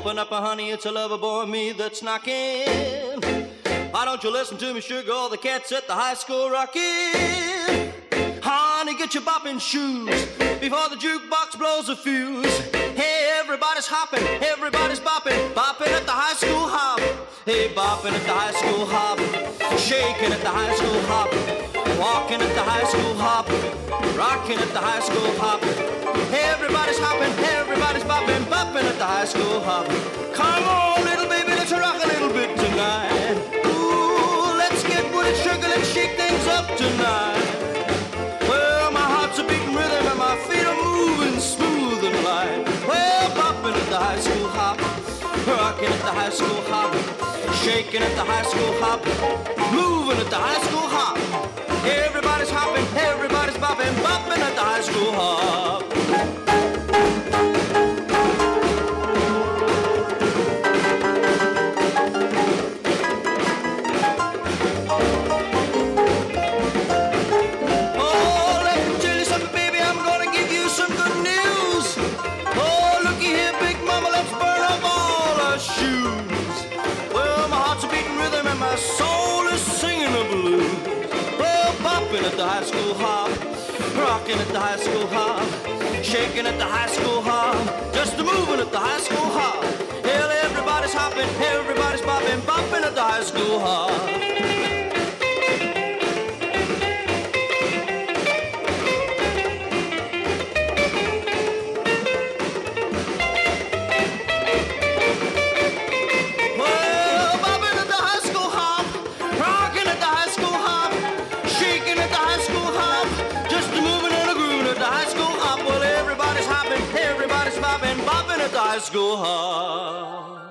Open up, honey, it's a lover boy, me that's knocking. Why don't you listen to me, sugar? All the cats at the high school rocking. Honey, get your bopping shoes before the jukebox blows a fuse. Hey, everybody's hopping, everybody's bopping, bopping at the high school hop. Hey, bopping at the high school hop, shaking at the high school hop, walking at the high school hop, rocking at the high school hop. Hey, everybody's hopping, everybody's bopping, bopping at the high school hop. Come on, little baby, let's rock a little bit tonight. Ooh, let's get wooded sugar, let's shake things up tonight. Well, my heart's a beating rhythm and my feet are moving smooth and light. Well, bopping at the high school hop, rocking at the high school hop, shaking at the high school hop, moving at the high school hop. Everybody's hopping, everybody's bopping, bopping at the high school hop. My soul is singing the blues. Well, bopping at the high school hop, rocking at the high school hop, shaking at the high school hop, just moving at the high school hop. Hell, everybody's hopping, everybody's bopping, bopping at the high school hop. Bopping at the high school hop.